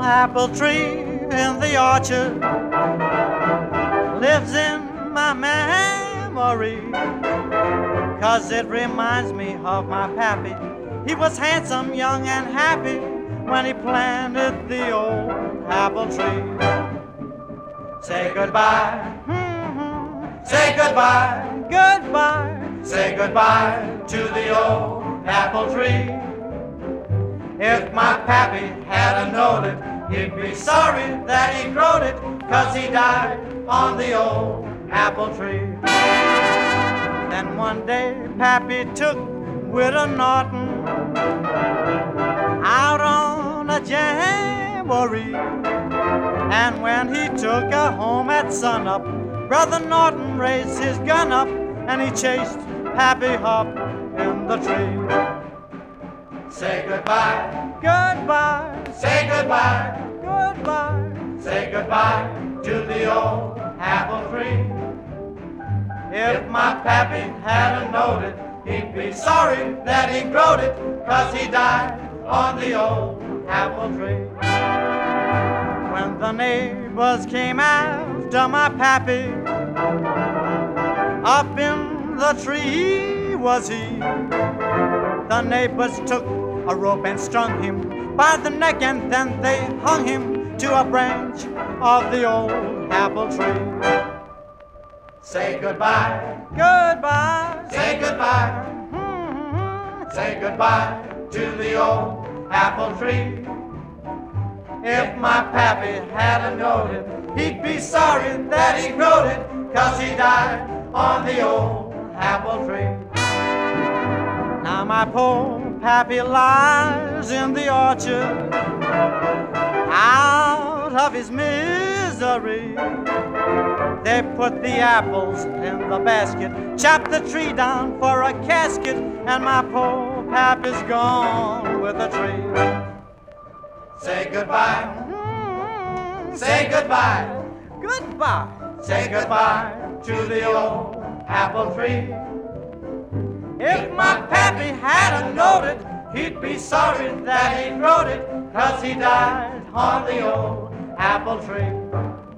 apple tree in the orchard lives in my memory, 'cause it reminds me of my pappy. He was handsome, young, and happy when he planted the old apple tree. Say goodbye, say goodbye, goodbye. Say goodbye to the old apple tree. If my pappy hadn't known it, he'd be sorry that he growed it, 'cause he died on the old apple tree. Then one day pappy took Widow Norton out on a jamboree, and when he took her home at sunup, Brother Norton raised his gun up and he chased Pappy up in the tree. Say goodbye, goodbye, say goodbye, goodbye. Say goodbye to the old apple tree. If my pappy hadn't known it, he'd be sorry that he growed it, 'cause he died on the old apple tree. When the neighbors came after my pappy, up in the tree was he. The neighbors took a rope and strung him by the neck, and then they hung him to a branch of the old apple tree. Say goodbye, goodbye, say goodbye, say goodbye to the old apple tree. If my pappy hadn't known it, he'd be sorry that he growed it, 'cause he died on the old apple tree. Now my poor pappy lies in the orchard, out of his misery. They put the apples in the basket, chopped the tree down for a casket, and my poor pappy's gone with the tree. Say goodbye, say goodbye, goodbye. Say goodbye to the old apple tree. If my pappy hadn't known it, he'd be sorry that he growed it, 'cause he died on the old apple tree.